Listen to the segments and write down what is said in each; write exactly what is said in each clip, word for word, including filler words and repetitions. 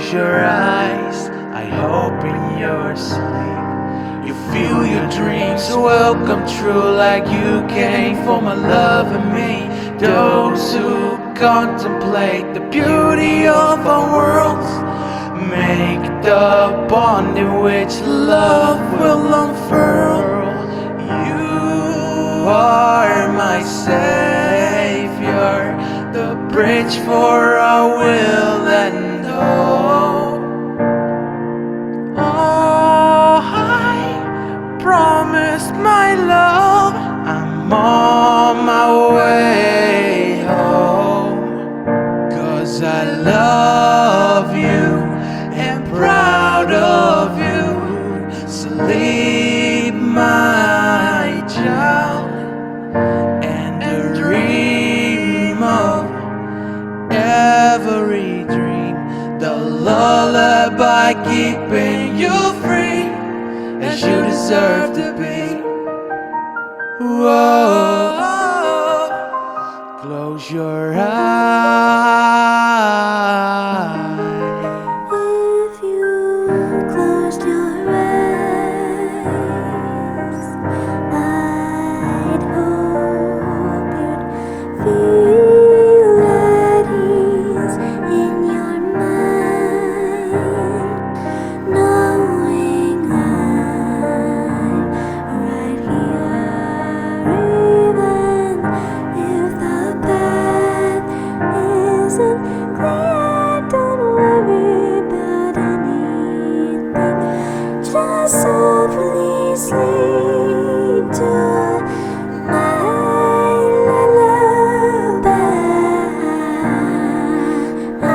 Close your eyes, I hope in your sleep you feel your dreams will come true, like you came for my love and me. Those who contemplate the beauty of our worlds make the bond in which love will unfurl. You are my savior, the bridge for our will and hope. Oh, I promised my love, I'm on my way home. 'Cause I love you and proud of you. Sleep, my child, and dream of every dream, the lullaby keeping you free as you deserve to be. Whoa, close your eyes. If you closed your eyes, I'd hope you'd feel at ease in your mind, knowing I'm right here, even if the path isn't clear. Don't worry about anything, just softly sleep to my lullaby. I,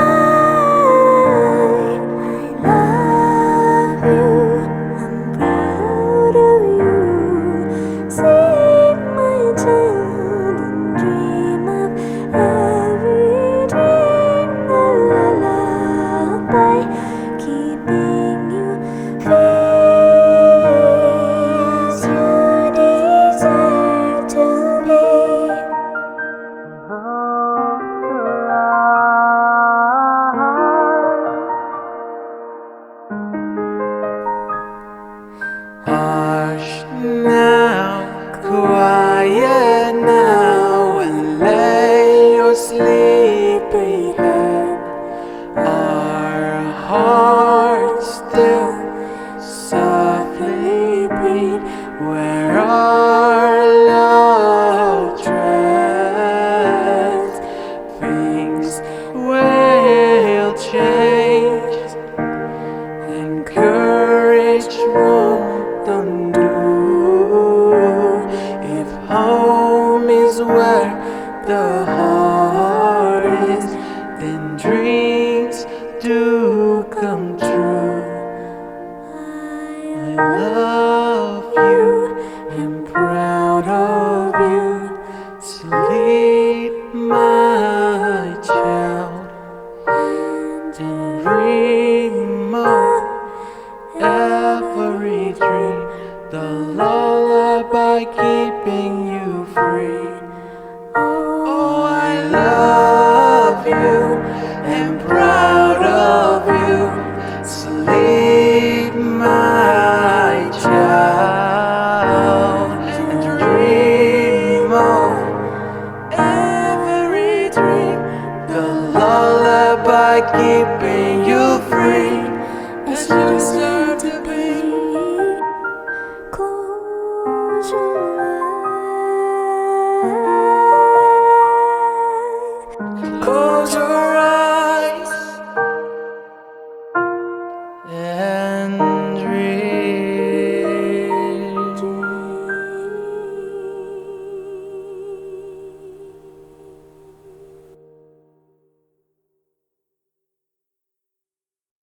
I love you, I'm proud of you. Sleep, my child, and dream of every dream, the lullaby keeping you free as you deserve to be. Hush now, quiet now, and lay your sleepy head. Our hearts still softly beat where our love treads. Things will change, and courage won't undo. If home is where the heart is, then dreams do come true. I love you, am proud of you. Sleep, my child, and dream of every dream, the lullaby keeping you free. Oh, I love you and proud of you. Sleep, my child, and dream of every dream, the lullaby keeping you free as you deserve to be. Close your eyes. Close your eyes and dream.